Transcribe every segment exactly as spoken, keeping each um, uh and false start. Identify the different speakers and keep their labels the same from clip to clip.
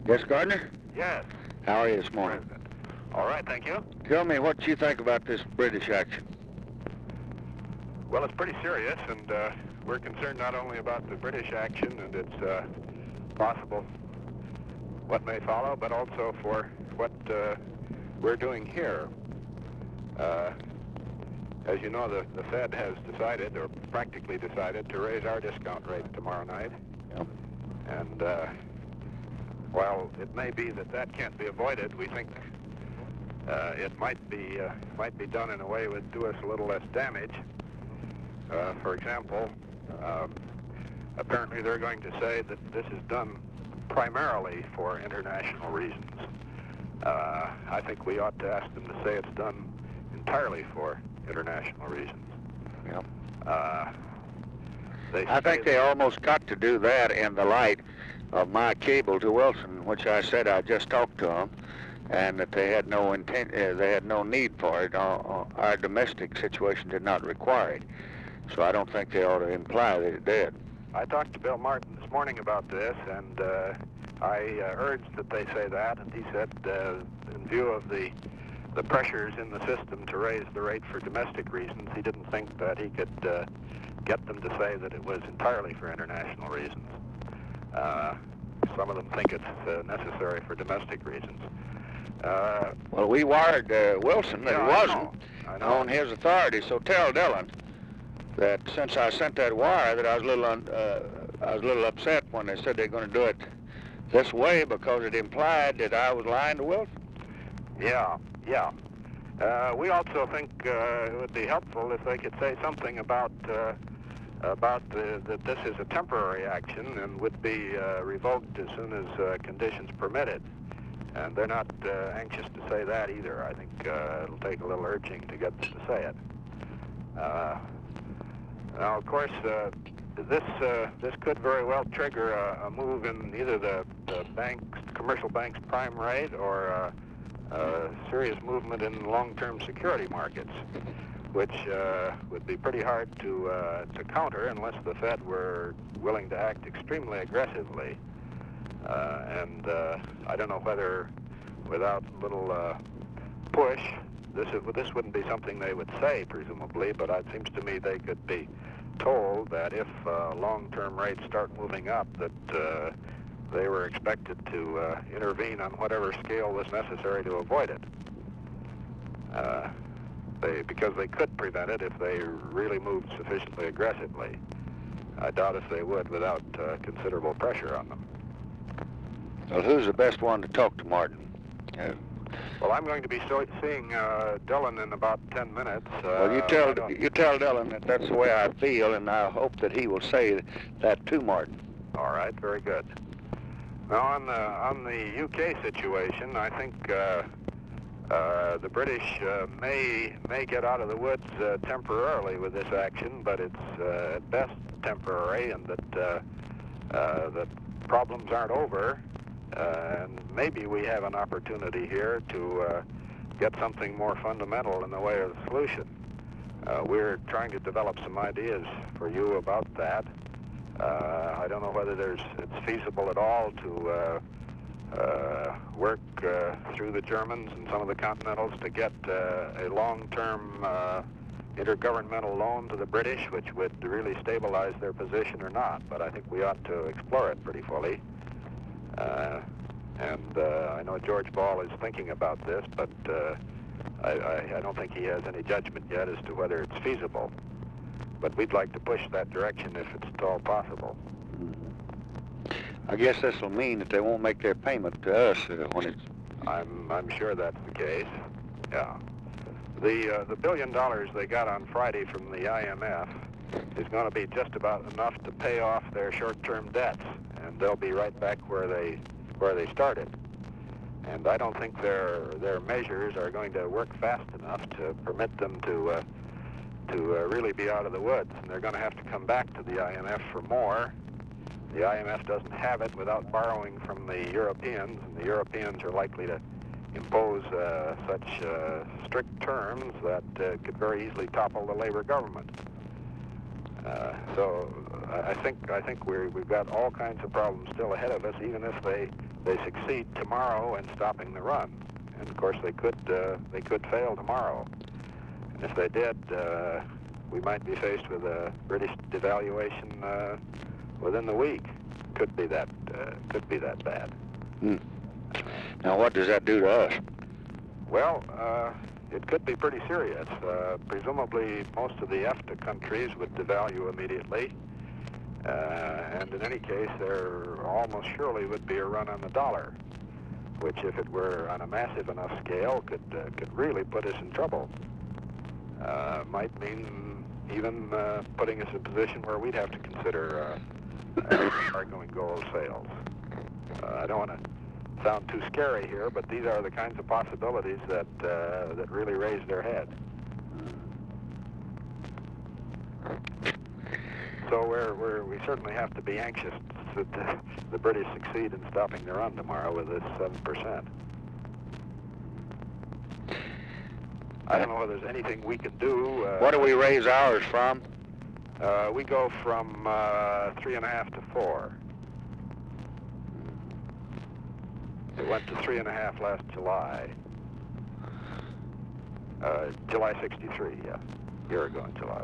Speaker 1: Yes, Gardner?
Speaker 2: Yes.
Speaker 1: How are you this morning?
Speaker 2: President. All right, thank you.
Speaker 1: Tell me what you think about this British action.
Speaker 2: Well, it's pretty serious, and uh, we're concerned not only about the British action and its uh, possible what may follow, but also for what uh, we're doing here. Uh, as you know, the, the Fed has decided, or practically decided, to raise our discount rate tomorrow night.
Speaker 1: Yep.
Speaker 2: And uh, while it may be that that can't be avoided, we think uh, it might be uh, might be done in a way that would do us a little less damage. Uh, for example, um, apparently they're going to say that this is done primarily for international reasons. Uh, I think we ought to ask them to say it's done entirely for international reasons.
Speaker 1: Yep.
Speaker 2: Uh, they
Speaker 1: I think they almost got to do that in the light of my cable to Wilson, which I said I just talked to them, and that they had no intent, uh, they had no need for it. Uh, our domestic situation did not require it. So I don't think they ought to imply that it did.
Speaker 2: I talked to Bill Martin this morning about this, and uh, I uh, urged that they say that, and he said, uh, in view of the the pressures in the system to raise the rate for domestic reasons, he didn't think that he could uh, get them to say that it was entirely for international reasons. Uh, some of them think it's uh, necessary for domestic reasons. Uh,
Speaker 1: well, we wired uh, Wilson that
Speaker 2: yeah,
Speaker 1: it wasn't
Speaker 2: I know. I know.
Speaker 1: on his authority, so tell Dillon that since I sent that wire that I was a little un, uh, I was a little upset when they said they're going to do it this way, because it implied that I was lying to Wilson.
Speaker 2: Yeah, yeah. Uh, we also think uh, it would be helpful if they could say something about uh, about the, that this is a temporary action and would be uh, revoked as soon as uh, conditions permitted. And they're not uh, anxious to say that either. I think uh, it'll take a little urging to get them to say it. Uh, now, of course, uh, this uh, this could very well trigger a, a move in either the, the banks, commercial banks' prime rate, or uh, a serious movement in long-term security markets, which uh, would be pretty hard to uh, to counter unless the Fed were willing to act extremely aggressively. Uh, and uh, I don't know whether, without a little uh, push, this is, this wouldn't be something they would say, presumably, but it seems to me they could be told that if uh, long-term rates start moving up, that uh, they were expected to uh, intervene on whatever scale was necessary to avoid it. Uh, they, because they could prevent it if they really moved sufficiently aggressively. I doubt if they would without uh, considerable pressure on them.
Speaker 1: Well, who's the best one to talk to, Martin? Uh,
Speaker 2: well, I'm going to be so seeing uh, Dillon in about ten minutes. Uh,
Speaker 1: well, you tell you tell Dillon that that's the way I feel, and I hope that he will say that to Martin.
Speaker 2: All right, very good. Now, on the on the U K situation, I think uh, uh, the British uh, may may get out of the woods uh, temporarily with this action, but it's uh, at best temporary, and that uh, uh, that problems aren't over. Uh, and maybe we have an opportunity here to uh, get something more fundamental in the way of a solution. Uh, we're trying to develop some ideas for you about that. Uh, I don't know whether there's it's feasible at all to uh, uh, work uh, through the Germans and some of the Continentals to get uh, a long-term uh, intergovernmental loan to the British, which would really stabilize their position or not. But I think we ought to explore it pretty fully. Uh, and uh, I know George Ball is thinking about this, but uh, I, I, I don't think he has any judgment yet as to whether it's feasible. But we'd like to push that direction if it's at all possible.
Speaker 1: I guess this will mean that they won't make their payment to us uh, when it's...
Speaker 2: I'm, I'm sure that's the case, yeah. The, uh, the billion dollars they got on Friday from the I M F is going to be just about enough to pay off their short-term debts, and they'll be right back where they where they started. And I don't think their their measures are going to work fast enough to permit them to uh, to uh, really be out of the woods. And they're going to have to come back to the I M F for more. The I M F doesn't have it without borrowing from the Europeans, and the Europeans are likely to impose uh, such uh, strict terms that uh, could very easily topple the Labor government. Uh, so I think I think we're, we've got all kinds of problems still ahead of us, even if they they succeed tomorrow in stopping the run. And of course, they could uh, they could fail tomorrow. And if they did, uh, we might be faced with a British devaluation uh, within the week. Could be that uh, could be that bad.
Speaker 1: Hmm. Now, what does that do to us?
Speaker 2: Well, uh, it could be pretty serious. Uh, presumably, most of the EFTA countries would devalue immediately. Uh, and in any case, there almost surely would be a run on the dollar, which, if it were on a massive enough scale, could uh, could really put us in trouble. Uh, might mean even uh, putting us in a position where we'd have to consider uh, ongoing gold sales. Uh, I don't want to sound too scary here, but these are the kinds of possibilities that uh, that really raise their head. So we're, we're, we certainly have to be anxious that the, the British succeed in stopping their run tomorrow with this seven percent. I don't know whether there's anything we can do. Uh,
Speaker 1: What do we raise ours from?
Speaker 2: Uh, we go from uh, three and a half to four. It went to three and a half last July. Uh, July sixty-three, yeah. A year ago in July.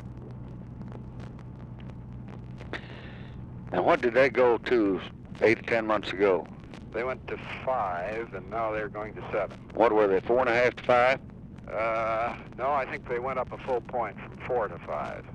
Speaker 1: And what did they go to eight to ten months ago?
Speaker 2: They went to five, and now they're going to seven.
Speaker 1: What were they, four and a half to five?
Speaker 2: Uh, no, I think they went up a full point from four to five.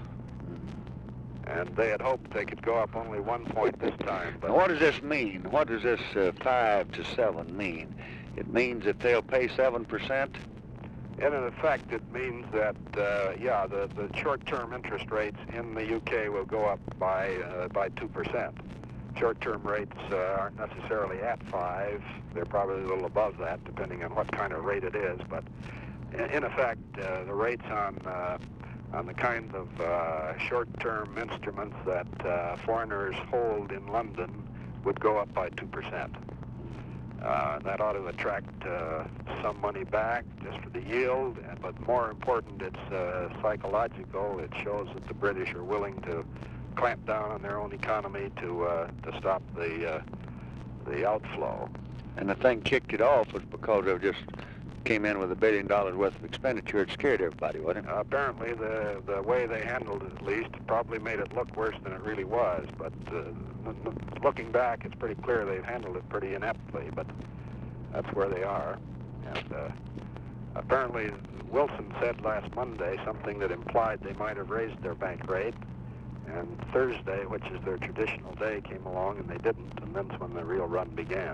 Speaker 2: And they had hoped they could go up only one point this time. But
Speaker 1: Now, what does this mean? What does this uh, five to seven mean? It means that they'll pay seven percent?
Speaker 2: And in effect, it means that, uh, yeah, the, the short-term interest rates in the U K will go up by uh, by two percent. Short-term rates uh, aren't necessarily at five. They're probably a little above that, depending on what kind of rate it is. But in, in effect, uh, the rates on uh, on the kind of uh, short-term instruments that uh, foreigners hold in London would go up by two percent. Uh, that ought to attract uh, some money back just for the yield, and, but more important, it's uh, psychological. It shows that the British are willing to clamp down on their own economy to uh, to stop the uh, the outflow.
Speaker 1: And the thing kicked it off was because they just came in with a billion dollars worth of expenditure. It scared everybody, wasn't it?
Speaker 2: Uh, apparently, the the way they handled it, at least, probably made it look worse than it really was. But uh, looking back, it's pretty clear they've handled it pretty ineptly. But that's where they are. And uh, apparently, Wilson said last Monday something that implied they might have raised their bank rate. And Thursday, which is their traditional day, came along and they didn't. And that's when the real run began.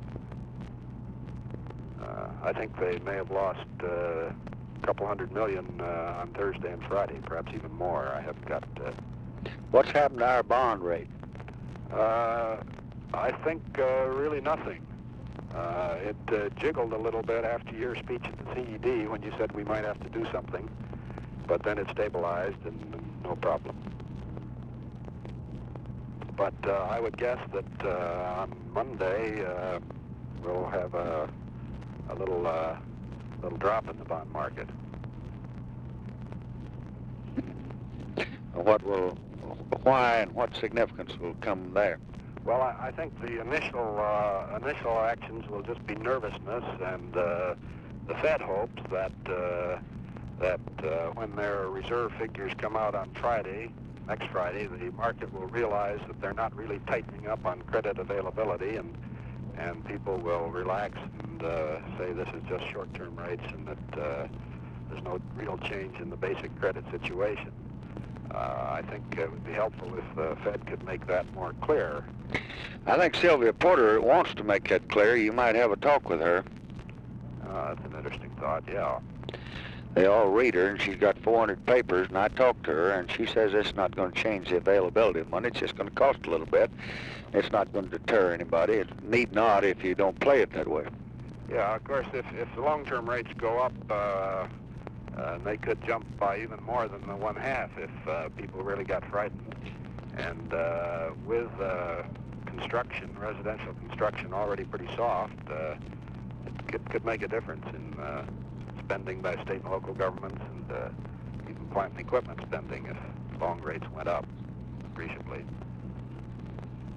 Speaker 2: Uh, I think they may have lost uh, a couple hundred million uh, on Thursday and Friday, perhaps even more. I haven't got... Uh,
Speaker 1: What's happened to our bond rate?
Speaker 2: uh, I think uh, really nothing. Uh, it uh, jiggled a little bit after your speech at the C E D when you said we might have to do something, but then it stabilized and, and no problem. But uh, I would guess that uh, on Monday uh, we'll have a a little uh, little drop in the bond market.
Speaker 1: What will, why and what significance will come there?
Speaker 2: Well, I, I think the initial uh, initial actions will just be nervousness, and uh, the Fed hopes that uh, that uh, when their reserve figures come out on Friday, next Friday, the market will realize that they're not really tightening up on credit availability, and and people will relax and uh, say this is just short-term rates and that uh, there's no real change in the basic credit situation. Uh, I think it would be helpful if the Fed could make that more clear.
Speaker 1: I think Sylvia Porter wants to make that clear. You might have a talk with her.
Speaker 2: Uh, that's an interesting thought, yeah.
Speaker 1: They all read her, and she's got four hundred papers, and I talked to her, and she says it's not going to change the availability of money. It's just going to cost a little bit. It's not going to deter anybody. It need not if you don't play it that way.
Speaker 2: Yeah, of course, if, if the long-term rates go up, uh, uh, they could jump by even more than the one-half if uh, people really got frightened. And uh, with uh, construction, residential construction already pretty soft, uh, it could, could make a difference in uh, spending by state and local governments, and uh, even plant and equipment spending if long rates went up appreciably. Uh,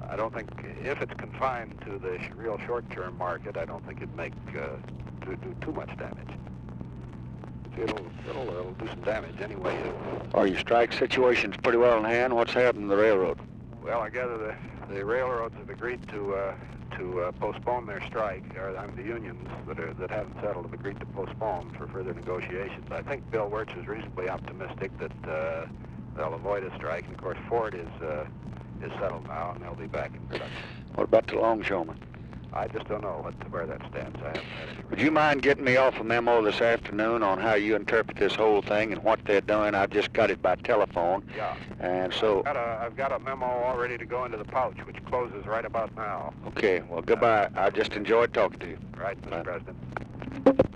Speaker 2: I don't think, if it's confined to the sh real short-term market, I don't think it'd make uh, do, do too much damage. It'll, it'll, it'll do some damage anyway.
Speaker 1: Are your strike situations pretty well in hand? What's happened to the railroad?
Speaker 2: Well, I gather the, the railroads have agreed to uh, to uh, postpone their strike, or I mean, the unions that are, that haven't settled have agreed to postpone for further negotiations. I think Bill Wirtz is reasonably optimistic that uh, they'll avoid a strike, and of course Ford is uh, is settled now, and they'll be back in production.
Speaker 1: What about the longshoremen?
Speaker 2: I just don't know what, where that stands. I haven't had any.
Speaker 1: Would you mind getting me off a memo this afternoon on how you interpret this whole thing and what they're doing? I just got it by telephone.
Speaker 2: Yeah.
Speaker 1: And so...
Speaker 2: I've got, a, I've got a memo all ready to go into the pouch, which closes right about now.
Speaker 1: Okay, well, goodbye. I just enjoyed talking to you.
Speaker 2: Right, Mister
Speaker 1: Bye.
Speaker 2: President.